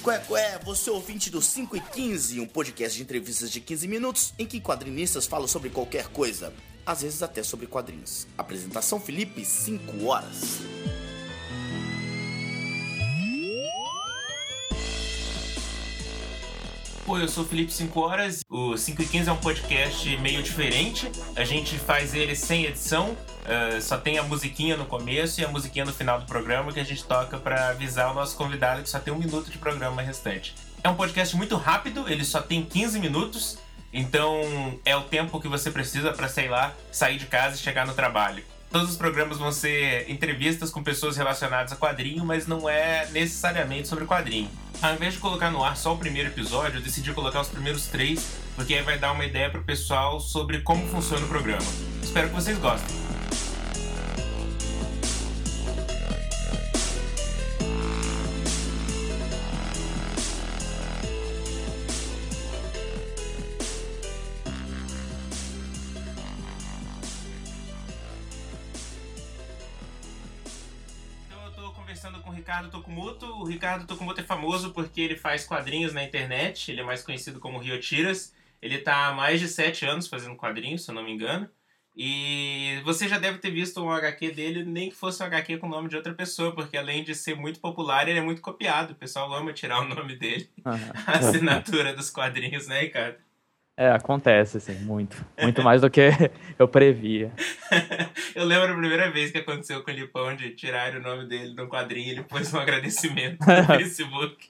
Qué, você ouvinte do 5 e 15, um podcast de entrevistas de 15 minutos em que quadrinistas falam sobre qualquer coisa, às vezes até sobre quadrinhos. Apresentação Felipe, 5 horas. Oi, eu sou o Felipe 5 horas, o 5 e 15 é um podcast meio diferente, a gente faz ele sem edição, só tem a musiquinha no começo e a musiquinha no final do programa que a gente toca para avisar o nosso convidado que só tem 1 minuto de programa restante. É um podcast muito rápido, ele só tem 15 minutos, então é o tempo que você precisa para, sair de casa e chegar no trabalho. Todos os programas vão ser entrevistas com pessoas relacionadas a quadrinho, mas não é necessariamente sobre quadrinho. Ao invés de colocar no ar só o primeiro episódio, eu decidi colocar os primeiros 3, porque aí vai dar uma ideia pro pessoal sobre como funciona o programa. Espero que vocês gostem. Com o Ricardo Tokumoto. O Ricardo Tokumoto é famoso porque ele faz quadrinhos na internet, ele é mais conhecido como Ryotiras. Ele tá há mais de 7 anos fazendo quadrinhos, se eu não me engano. E você já deve ter visto um HQ dele, nem que fosse um HQ com o nome de outra pessoa, porque além de ser muito popular, ele é muito copiado. O pessoal ama tirar o nome dele, a assinatura dos quadrinhos, né, Ricardo? Acontece, assim, muito. Muito mais do que eu previa. Eu lembro a primeira vez que aconteceu com o Lipão de tirar o nome dele no quadrinho, ele pôs um agradecimento no Facebook.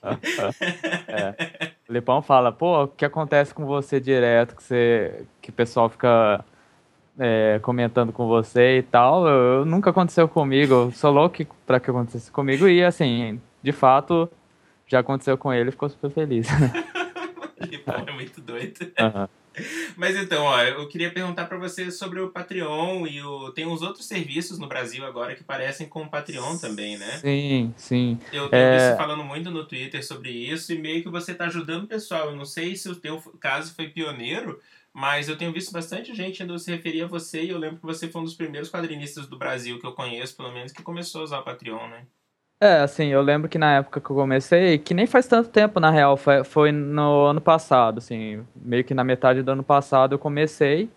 O Lipão fala, pô, o que acontece com você direto, que o pessoal fica comentando com você e tal, nunca aconteceu comigo, eu sou louco pra que acontecesse comigo, e assim, de fato, já aconteceu com ele e ficou super feliz. Lipão é muito doido. Uhum. Mas então, ó, eu queria perguntar pra você sobre o Patreon tem uns outros serviços no Brasil agora que parecem com o Patreon também, né? Sim. Eu tenho visto falando muito no Twitter sobre isso e meio que você tá ajudando o pessoal. Eu não sei se o teu caso foi pioneiro, mas eu tenho visto bastante gente indo se referir a você e eu lembro que você foi um dos primeiros quadrinistas do Brasil que eu conheço, pelo menos, que começou a usar o Patreon, né? Assim, eu lembro que na época que eu comecei, que nem faz tanto tempo, na real, foi no ano passado, assim, meio que na metade do ano passado eu comecei,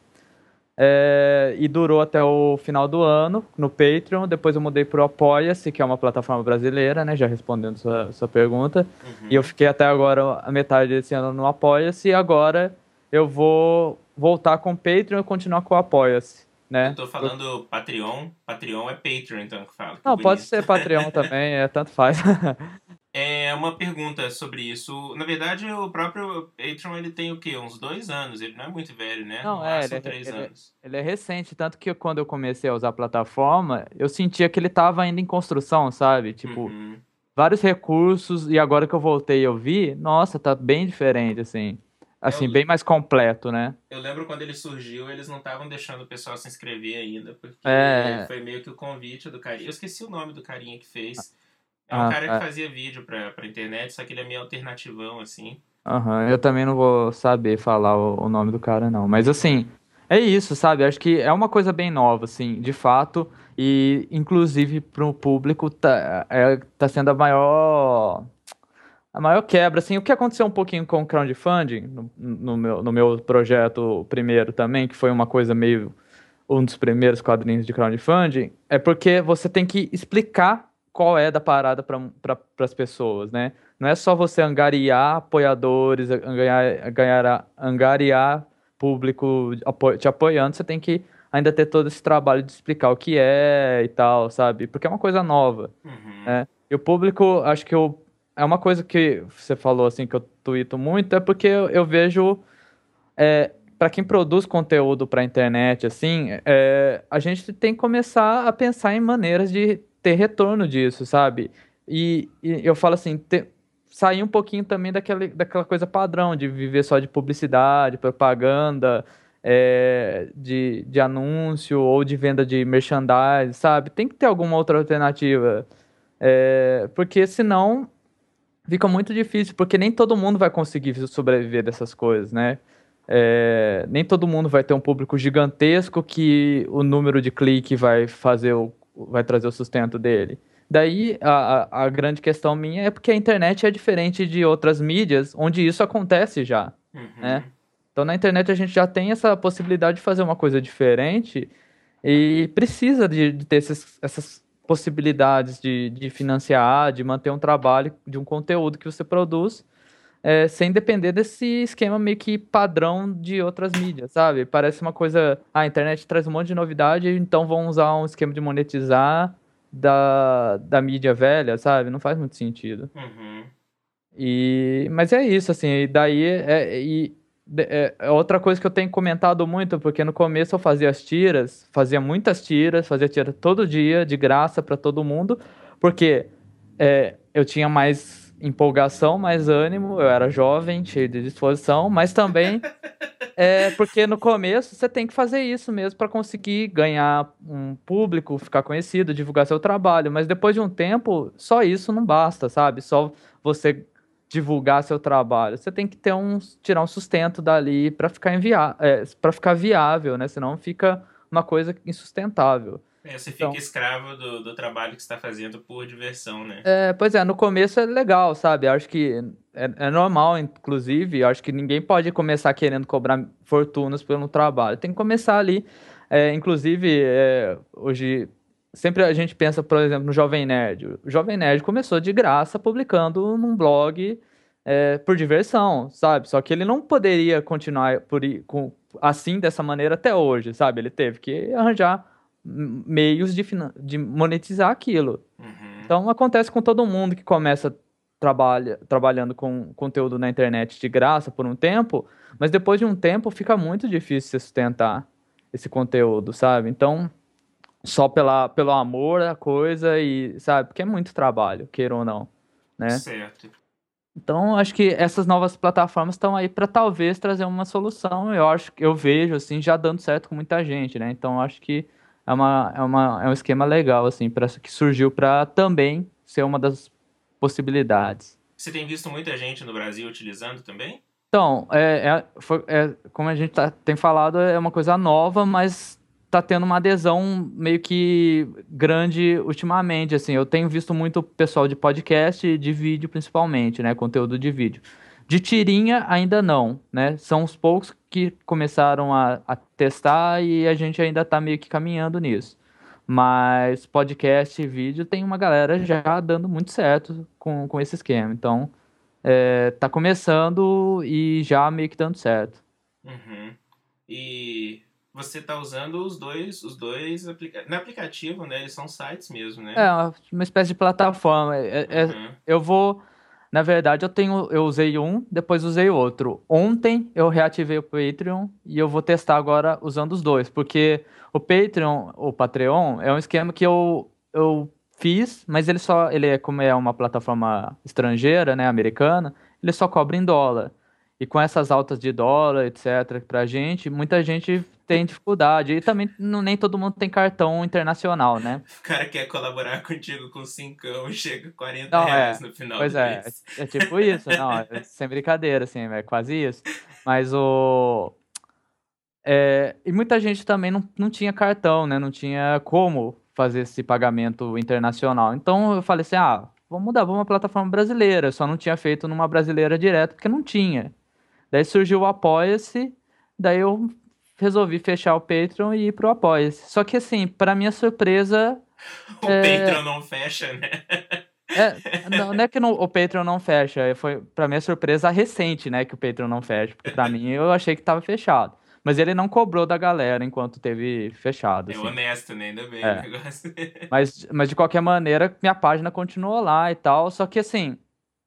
e durou até o final do ano, no Patreon. Depois eu mudei pro Apoia-se, que é uma plataforma brasileira, né, já respondendo sua pergunta, E eu fiquei até agora, a metade desse ano no Apoia-se, e agora eu vou voltar com o Patreon e continuar com o Apoia-se. Né? Eu tô falando Patreon é Patreon, então, que fala. Não, pode ser Patreon também, tanto faz. Uma pergunta sobre isso. Na verdade, o próprio Patreon, ele tem o quê? Uns 2 anos, ele não é muito velho, né? Não, são 3 anos. Ele é recente, tanto que quando eu comecei a usar a plataforma, eu sentia que ele tava ainda em construção, sabe? Tipo, vários recursos, e agora que eu voltei e eu vi, nossa, tá bem diferente, assim. Assim, bem mais completo, né? Eu lembro quando ele surgiu, eles não estavam deixando o pessoal se inscrever ainda, porque foi meio que o convite do carinha. Eu esqueci o nome do carinha que fez. É um cara que fazia vídeo pra internet, só que ele é meio alternativão, assim. Eu também não vou saber falar o nome do cara, não. Mas, assim, é isso, sabe? Acho que é uma coisa bem nova, assim, de fato. E, inclusive, pro público, tá sendo a maior quebra, assim. O que aconteceu um pouquinho com o crowdfunding, no meu projeto primeiro também, que foi uma coisa meio um dos primeiros quadrinhos de crowdfunding, é porque você tem que explicar qual é da parada para as pessoas, né? Não é só você angariar apoiadores, angariar público te apoiando, você tem que ainda ter todo esse trabalho de explicar o que é e tal, sabe? Porque é uma coisa nova, né? E o público, acho que é uma coisa que você falou, assim, que eu tuito muito, é porque eu vejo, para quem produz conteúdo para a internet, assim, a gente tem que começar a pensar em maneiras de ter retorno disso, sabe? E eu falo assim, sair um pouquinho também daquela coisa padrão, de viver só de publicidade, propaganda, de anúncio ou de venda de merchandise, sabe? Tem que ter alguma outra alternativa, porque senão fica muito difícil, porque nem todo mundo vai conseguir sobreviver dessas coisas, né? Nem todo mundo vai ter um público gigantesco que o número de clique vai trazer o sustento dele. Daí, a grande questão minha é porque a internet é diferente de outras mídias, onde isso acontece já, né? Uhum. Então, na internet a gente já tem essa possibilidade de fazer uma coisa diferente e precisa de ter essas possibilidades de financiar, de manter um trabalho, de um conteúdo que você produz, sem depender desse esquema meio que padrão de outras mídias, sabe? Parece uma coisa, a internet traz um monte de novidade, então vão usar um esquema de monetizar da mídia velha, sabe? Não faz muito sentido. Uhum. Mas é isso, assim, e daí é outra coisa que eu tenho comentado muito, porque no começo eu fazia as tiras, fazia muitas tiras, fazia tira todo dia, de graça para todo mundo, porque eu tinha mais empolgação, mais ânimo, eu era jovem, cheio de disposição, mas também porque no começo você tem que fazer isso mesmo para conseguir ganhar um público, ficar conhecido, divulgar seu trabalho, mas depois de um tempo, só isso não basta, sabe? Só você divulgar seu trabalho. Você tem que tirar um sustento dali para para ficar viável, né? Senão fica uma coisa insustentável. Você fica Então, escravo do trabalho que você está fazendo por diversão, né? pois é, no começo é legal, sabe? Eu acho que é normal, inclusive. Eu acho que ninguém pode começar querendo cobrar fortunas pelo trabalho. Tem que começar ali. Inclusive, hoje, sempre a gente pensa, por exemplo, no Jovem Nerd. O Jovem Nerd começou de graça publicando num blog por diversão, sabe? Só que ele não poderia continuar assim, dessa maneira, até hoje, sabe? Ele teve que arranjar meios de monetizar aquilo. Uhum. Então acontece com todo mundo que começa trabalhando com conteúdo na internet de graça por um tempo, mas depois de um tempo fica muito difícil você sustentar esse conteúdo, sabe? Então, só pelo amor à coisa e, sabe, porque é muito trabalho, queira ou não, né? Certo. Então, acho que essas novas plataformas estão aí para talvez trazer uma solução. Eu vejo assim já dando certo com muita gente, né? Então, acho que é um esquema legal assim para que surgiu para também ser uma das possibilidades. Você tem visto muita gente no Brasil utilizando também? Então, como a gente tem falado, é uma coisa nova, mas tá tendo uma adesão meio que grande ultimamente, assim. Eu tenho visto muito pessoal de podcast e de vídeo, principalmente, né? Conteúdo de vídeo. De tirinha, ainda não, né? São os poucos que começaram a testar e a gente ainda tá meio que caminhando nisso. Mas podcast e vídeo tem uma galera já dando muito certo com esse esquema. Então, tá começando e já meio que dando certo. Uhum. E você está usando no aplicativo, né? Eles são sites mesmo, É né? uma espécie de plataforma. Uhum. Na verdade, eu usei um, depois usei outro. Ontem eu reativei o Patreon e eu vou testar agora usando os dois, porque o Patreon é um esquema que eu fiz, mas como é uma plataforma estrangeira, né, americana, ele só cobra em dólar. E com essas altas de dólar, etc, pra gente, muita gente tem dificuldade. E também nem todo mundo tem cartão internacional, né? O cara quer colaborar contigo com 5 e chega a 40 Não, reais no final pois do mês. é tipo isso, não, sem brincadeira, assim, é quase isso. Mas e muita gente também não tinha cartão, né? Não tinha como fazer esse pagamento internacional. Então eu falei assim, vamos mudar, vamos uma plataforma brasileira. Eu só não tinha feito numa brasileira direto porque não tinha. Daí surgiu o Apoia-se, daí eu resolvi fechar o Patreon e ir pro Apoia-se. Só que assim, para minha surpresa, O Patreon não fecha, né? não é que o Patreon não fecha, foi pra minha surpresa recente, né, que o Patreon não fecha, porque pra mim eu achei que tava fechado. Mas ele não cobrou da galera enquanto teve fechado, É assim. honesto, né? Ainda bem o É. negócio. Mas de qualquer maneira, minha página continuou lá e tal, só que assim,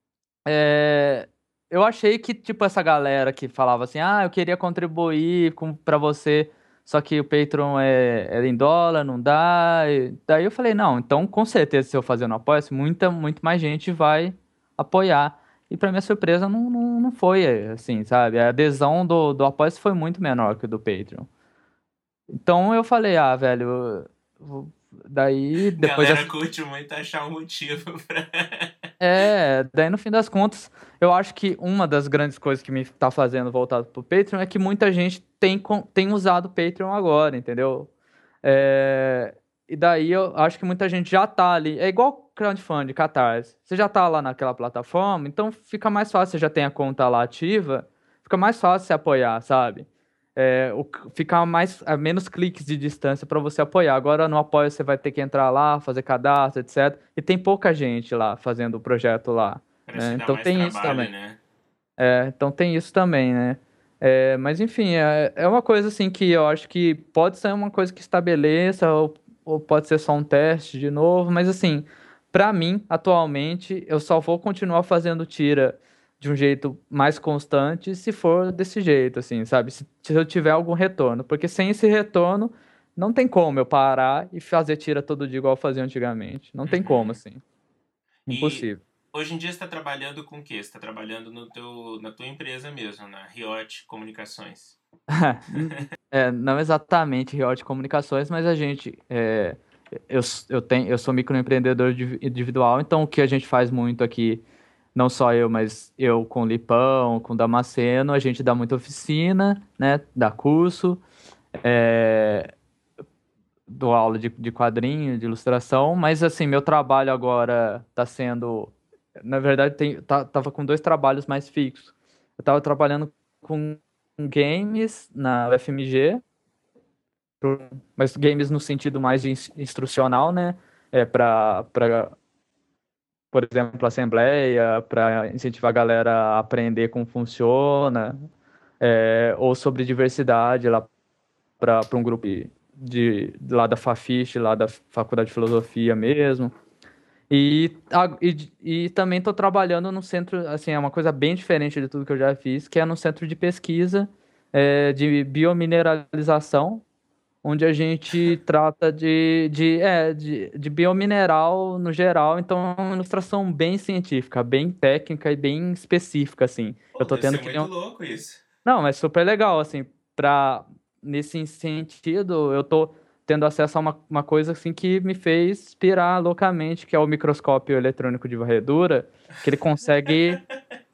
eu achei que, tipo, essa galera que falava assim, eu queria contribuir pra você, só que o Patreon é em dólar, não dá. Daí eu falei, não, então com certeza se eu fazer no Apoia-se, muito mais gente vai apoiar. E pra minha surpresa, não foi assim, sabe? A adesão do Apoia-se foi muito menor que o do Patreon. Então eu falei, velho, daí depois Galera curte muito achar um motivo pra. daí no fim das contas, eu acho que uma das grandes coisas que me tá fazendo voltar pro Patreon é que muita gente tem usado o Patreon agora, entendeu? É, E daí eu acho que muita gente já tá ali. É igual crowdfunding, Catarse. Você já tá lá naquela plataforma, então fica mais fácil, você já tem a conta lá ativa, fica mais fácil você apoiar, sabe? Fica mais, a menos cliques de distância para você apoiar. Agora no apoio você vai ter que entrar lá, fazer cadastro, etc. E tem pouca gente lá fazendo o projeto lá, Parece né? que dá Então mais tem isso trabalho, também. né? Então tem isso também, né? Mas enfim, é uma coisa assim que eu acho que pode ser uma coisa que estabeleça, ou pode ser só um teste de novo, mas assim, pra mim, atualmente, eu só vou continuar fazendo tira de um jeito mais constante se for desse jeito, assim, sabe? Se eu tiver algum retorno, porque sem esse retorno, não tem como eu parar e fazer tira todo dia igual eu fazia antigamente. Não tem como, Uhum. assim. E Impossível. hoje em dia você está trabalhando com o quê? Você está trabalhando na tua empresa mesmo, na Riot Comunicações. Não exatamente Riot Comunicações, mas eu sou microempreendedor individual, então o que a gente faz muito aqui, não só eu, mas eu com o Lipão, com o Damasceno, a gente dá muita oficina, né, dá curso, é, dou aula de quadrinho, de ilustração, mas assim, meu trabalho agora está sendo, na verdade, tava com dois trabalhos mais fixos. Eu estava trabalhando com games na UFMG, mas games no sentido mais de instrucional, né? Para, por exemplo, assembleia, para incentivar a galera a aprender como funciona, ou sobre diversidade lá para um grupo lá da Fafiche, lá da Faculdade de Filosofia mesmo. E também estou trabalhando no centro, assim, é uma coisa bem diferente de tudo que eu já fiz, que é no centro de pesquisa de biomineralização, onde a gente trata de biomineral no geral, então é uma ilustração bem científica, bem técnica e bem específica, assim. Eu Pô, tô deve tendo ser que... muito louco isso. Não, é super legal, assim, nesse sentido, eu tô tendo acesso a uma coisa, assim, que me fez pirar loucamente, que é o microscópio eletrônico de varredura, que ele consegue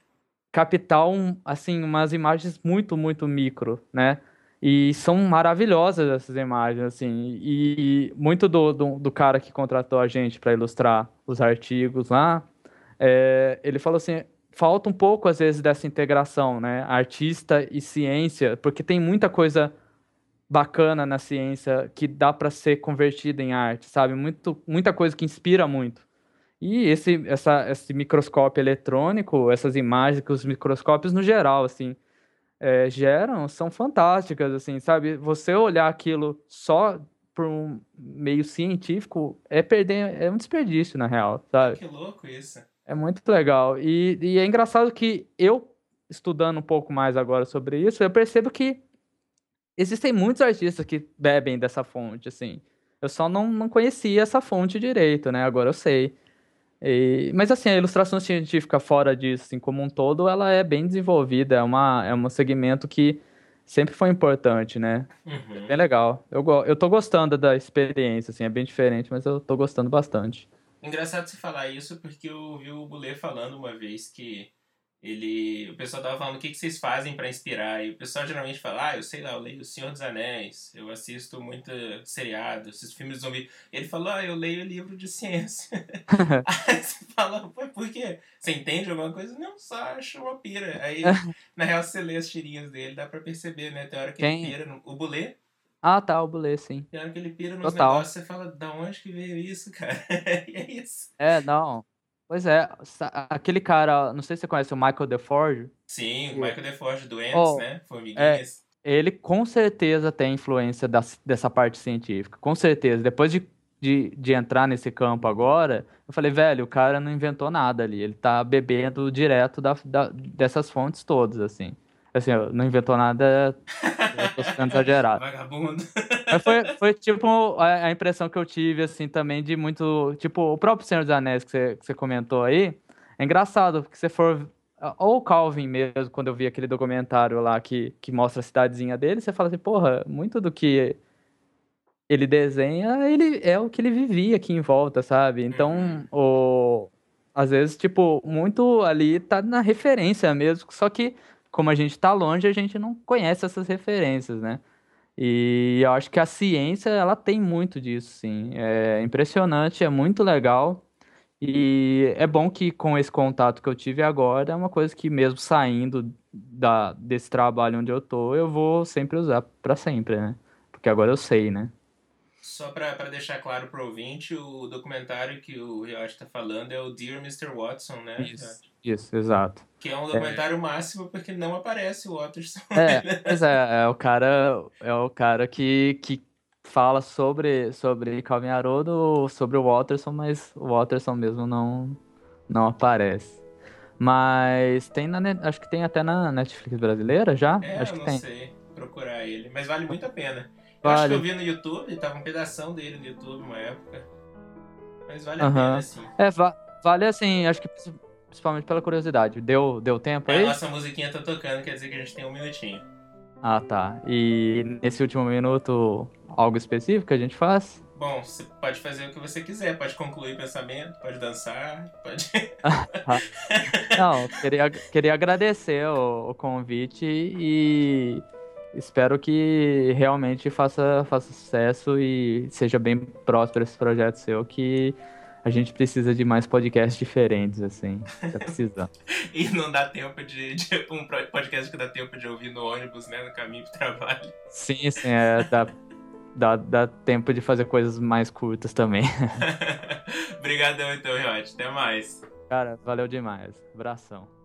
captar assim, umas imagens muito, muito micro, né? E são maravilhosas essas imagens, assim. E muito do cara que contratou a gente para ilustrar os artigos lá, ele falou assim, falta um pouco, às vezes, dessa integração, né? Artista e ciência, porque tem muita coisa bacana na ciência que dá para ser convertida em arte, sabe? Muita coisa que inspira muito. E esse microscópio eletrônico, essas imagens que os microscópios no geral, assim, geram, são fantásticas, assim, sabe? Você olhar aquilo só por um meio científico é um desperdício, na real, Pô, sabe? que louco isso. É muito legal. E é engraçado que eu, estudando um pouco mais agora sobre isso, eu percebo que existem muitos artistas que bebem dessa fonte, assim. Eu só não conhecia essa fonte direito, né? Agora eu sei. Mas assim, a ilustração científica fora disso, assim, como um todo, ela é bem desenvolvida, é um segmento que sempre foi importante, né? É bem Uhum. legal. Eu tô gostando da experiência, assim, é bem diferente, mas eu tô gostando bastante. Engraçado você falar isso porque eu ouvi o Bulê falando uma vez que o pessoal tava falando o que vocês fazem pra inspirar e o pessoal geralmente fala, eu sei lá, eu leio O Senhor dos Anéis, eu assisto muito seriado, assisto filmes de zumbi. Ele falou, eu leio livro de ciência. Aí você fala, por quê? Você entende alguma coisa? Não, só acho uma pira. Aí, na real, você lê as tirinhas dele, dá pra perceber, né? Tem hora que ele Quem? pira, o Bulê, Ah, tá, o Bulê, sim. tem hora que ele pira nos Total. negócios, você fala, da onde que veio isso, cara? E é isso. Não. Pois é, aquele cara, não sei se você conhece o Michael DeForge. Sim, o que- Michael DeForge do Ants, Oh, né? é, Formiguinhas. ele com certeza tem influência dessa parte científica, com certeza. Depois de entrar nesse campo agora, eu falei, velho, o cara não inventou nada ali, ele tá bebendo direto dessas fontes todas, assim. Assim, não inventou nada, eu tô sendo exagerado. Vagabundo. Mas foi tipo a impressão que eu tive, assim, também de muito. Tipo, o próprio Senhor dos Anéis que você comentou aí. É engraçado, porque se for. Ou o Calvin mesmo, quando eu vi aquele documentário lá que mostra a cidadezinha dele, você fala assim, porra, muito do que ele desenha, ele é o que ele vivia aqui em volta, sabe? Então, Uhum. às vezes, tipo, muito ali tá na referência mesmo, só que como a gente tá longe, a gente não conhece essas referências, né? E eu acho que a ciência, ela tem muito disso, sim. É impressionante, é muito legal. E é bom que com esse contato que eu tive agora, é uma coisa que mesmo saindo desse trabalho onde eu tô, eu vou sempre usar pra sempre, né? Porque agora eu sei, né? Só para deixar claro pro ouvinte, o documentário que o Riot está falando é o Dear Mr. Watson, né, Riot? Isso, exato. Que é um documentário máximo porque não aparece o Watterson. Pois é o cara que fala sobre Calvin Haroldo, sobre o Watterson, mas o Watterson mesmo não aparece. Mas tem acho que tem até na Netflix brasileira já? Acho Eu que não tem. sei procurar ele, mas vale muito a pena. Eu acho que eu Vale. vi no YouTube, tava um pedação dele no YouTube uma época. Mas vale a pena, Aham. sim. Vale assim, acho que principalmente pela curiosidade. Deu tempo A aí? nossa musiquinha tá tocando, quer dizer que a gente tem um minutinho. Ah, tá. E nesse último minuto, algo específico que a gente faz? Bom, você pode fazer o que você quiser, pode concluir o pensamento, pode dançar, pode. Não, queria agradecer o convite e espero que realmente faça sucesso e seja bem próspero esse projeto seu, que a gente precisa de mais podcasts diferentes, assim. Tá precisando. E não dá tempo de um podcast que dá tempo de ouvir no ônibus, né, no caminho pro trabalho. Sim, dá tempo de fazer coisas mais curtas também. Obrigadão então, Riot. Até mais. Cara, valeu demais. Abração.